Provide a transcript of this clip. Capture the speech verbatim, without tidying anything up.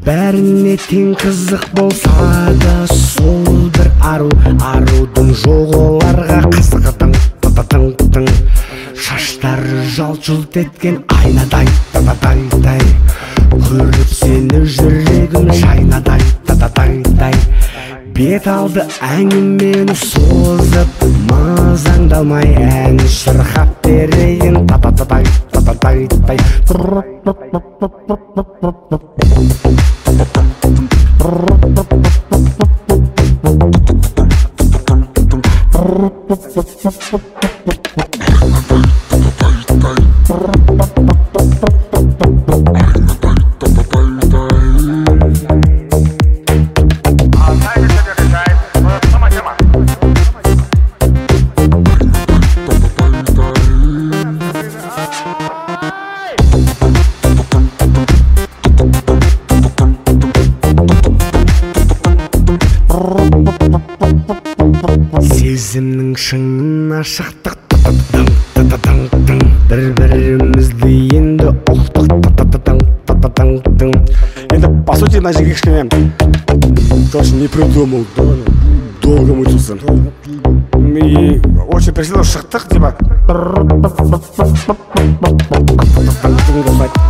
бәріне тең қызық болса да сол бір ару, арудың жоқ оларға қызығы тың тың тың. Шаштары жалт-жұлт еткен айнадай та-та-тай-тай, көріп сені жүрегім шайнадай та-та-тай-тай. Бет алды әңгімені созып, мазаңдалмай ән шырқап берейін та-та-тай та-та-тай-тай. Сезімнің шыңына шықтық та-та-тың-тың-тың-тың, бір-бірімізді енді ұқтық та-та-тың-тың-тың-тың. Енді по сути мына жерге кішкене короче не придумал, долго мучился и очень присел, шықтық типа